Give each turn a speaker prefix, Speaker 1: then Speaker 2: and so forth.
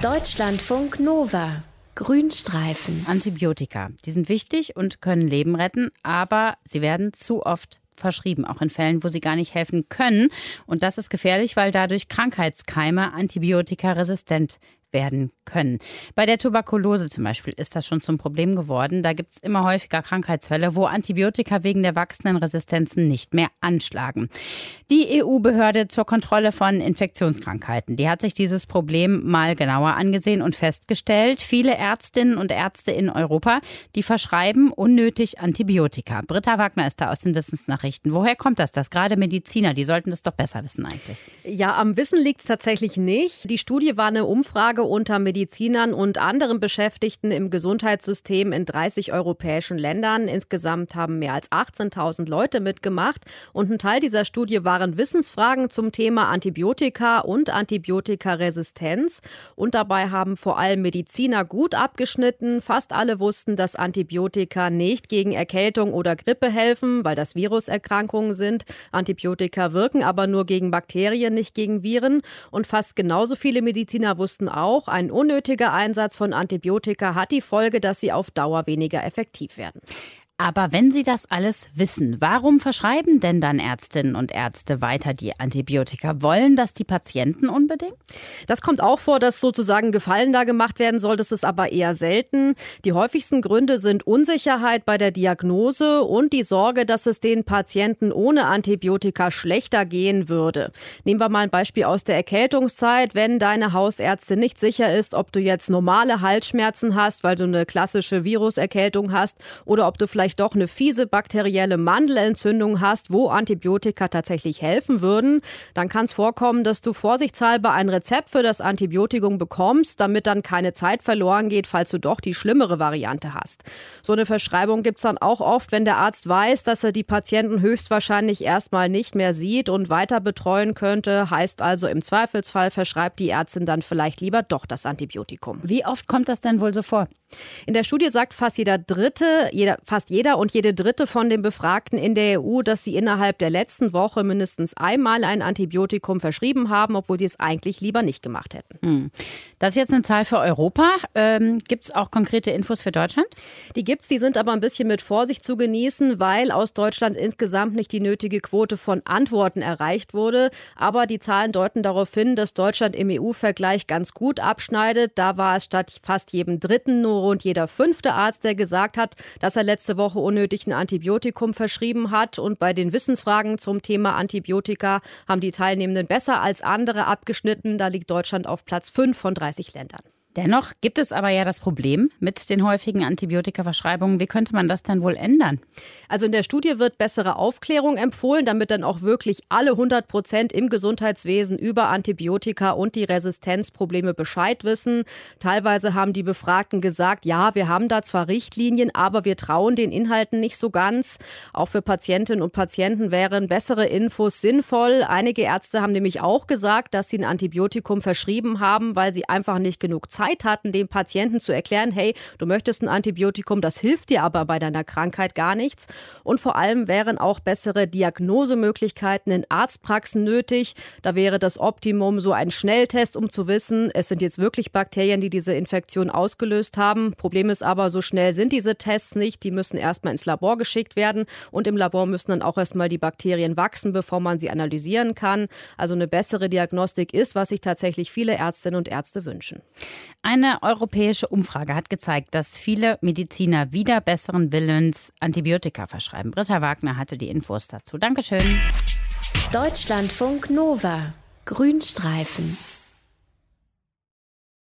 Speaker 1: Deutschlandfunk Nova. Grünstreifen.
Speaker 2: Antibiotika, die sind wichtig und können Leben retten, aber sie werden zu oft verschrieben, auch in Fällen, wo sie gar nicht helfen können. Und das ist gefährlich, weil dadurch Krankheitskeime antibiotikaresistent werden können. Bei der Tuberkulose zum Beispiel ist das schon zum Problem geworden. Da gibt es immer häufiger Krankheitsfälle, wo Antibiotika wegen der wachsenden Resistenzen nicht mehr anschlagen. Die EU-Behörde zur Kontrolle von Infektionskrankheiten, die hat sich dieses Problem mal genauer angesehen und festgestellt, viele Ärztinnen und Ärzte in Europa, die verschreiben unnötig Antibiotika. Britta Wagner ist da aus den Wissensnachrichten. Woher kommt das, dass gerade Mediziner, die sollten das doch besser wissen eigentlich?
Speaker 3: Ja, am Wissen liegt es tatsächlich nicht. Die Studie war eine Umfrage unter Medizinern und anderen Beschäftigten im Gesundheitssystem in 30 europäischen Ländern. Insgesamt haben mehr als 18.000 Leute mitgemacht. Und ein Teil dieser Studie waren Wissensfragen zum Thema Antibiotika und Antibiotikaresistenz. Und dabei haben vor allem Mediziner gut abgeschnitten. Fast alle wussten, dass Antibiotika nicht gegen Erkältung oder Grippe helfen, weil das Viruserkrankungen sind. Antibiotika wirken aber nur gegen Bakterien, nicht gegen Viren. Und fast genauso viele Mediziner wussten auch, ein unnötiger Einsatz von Antibiotika hat die Folge, dass sie auf Dauer weniger effektiv werden.
Speaker 2: Aber wenn Sie das alles wissen, warum verschreiben denn dann Ärztinnen und Ärzte weiter die Antibiotika? Wollen das die Patienten unbedingt?
Speaker 3: Das kommt auch vor, dass sozusagen Gefallen da gemacht werden soll. Das ist aber eher selten. Die häufigsten Gründe sind Unsicherheit bei der Diagnose und die Sorge, dass es den Patienten ohne Antibiotika schlechter gehen würde. Nehmen wir mal ein Beispiel aus der Erkältungszeit. Wenn deine Hausärztin nicht sicher ist, ob du jetzt normale Halsschmerzen hast, weil du eine klassische Viruserkältung hast, oder ob du vielleicht doch eine fiese bakterielle Mandelentzündung hast, wo Antibiotika tatsächlich helfen würden, dann kann es vorkommen, dass du vorsichtshalber ein Rezept für das Antibiotikum bekommst, damit dann keine Zeit verloren geht, falls du doch die schlimmere Variante hast. So eine Verschreibung gibt es dann auch oft, wenn der Arzt weiß, dass er die Patienten höchstwahrscheinlich erstmal nicht mehr sieht und weiter betreuen könnte. Heißt also, im Zweifelsfall verschreibt die Ärztin dann vielleicht lieber doch das Antibiotikum.
Speaker 2: Wie oft kommt das denn wohl so vor?
Speaker 3: In der Studie sagt fast jeder und jede Dritte von den Befragten in der EU, dass sie innerhalb der letzten Woche mindestens einmal ein Antibiotikum verschrieben haben, obwohl sie es eigentlich lieber nicht gemacht hätten.
Speaker 2: Das ist jetzt eine Zahl für Europa. Gibt es auch konkrete Infos für Deutschland?
Speaker 3: Die gibt's, die sind aber ein bisschen mit Vorsicht zu genießen, weil aus Deutschland insgesamt nicht die nötige Quote von Antworten erreicht wurde. Aber die Zahlen deuten darauf hin, dass Deutschland im EU-Vergleich ganz gut abschneidet. Da war es statt fast jedem Dritten nur rund jeder 5. Arzt, der gesagt hat, dass er letzte Woche unnötig ein Antibiotikum verschrieben hat. Und bei den Wissensfragen zum Thema Antibiotika haben die Teilnehmenden besser als andere abgeschnitten. Da liegt Deutschland auf Platz 5 von 30 Ländern.
Speaker 2: Dennoch gibt es aber ja das Problem mit den häufigen Antibiotikaverschreibungen. Wie könnte man das denn wohl ändern?
Speaker 3: Also in der Studie wird bessere Aufklärung empfohlen, damit dann auch wirklich alle 100% im Gesundheitswesen über Antibiotika und die Resistenzprobleme Bescheid wissen. Teilweise haben die Befragten gesagt, ja, wir haben da zwar Richtlinien, aber wir trauen den Inhalten nicht so ganz. Auch für Patientinnen und Patienten wären bessere Infos sinnvoll. Einige Ärzte haben nämlich auch gesagt, dass sie ein Antibiotikum verschrieben haben, weil sie einfach nicht genug Zeit hatten, dem Patienten zu erklären, hey, du möchtest ein Antibiotikum, das hilft dir aber bei deiner Krankheit gar nichts. Und vor allem wären auch bessere Diagnosemöglichkeiten in Arztpraxen nötig. Da wäre das Optimum so ein Schnelltest, um zu wissen, es sind jetzt wirklich Bakterien, die diese Infektion ausgelöst haben. Problem ist aber, so schnell sind diese Tests nicht. Die müssen erstmal ins Labor geschickt werden und im Labor müssen dann auch erstmal die Bakterien wachsen, bevor man sie analysieren kann. Also eine bessere Diagnostik ist, was sich tatsächlich viele Ärztinnen und Ärzte wünschen.
Speaker 2: Eine europäische Umfrage hat gezeigt, dass viele Mediziner wider besseren Willens Antibiotika verschreiben. Britta Wagner hatte die Infos dazu. Dankeschön.
Speaker 1: Deutschlandfunk Nova. Grünstreifen.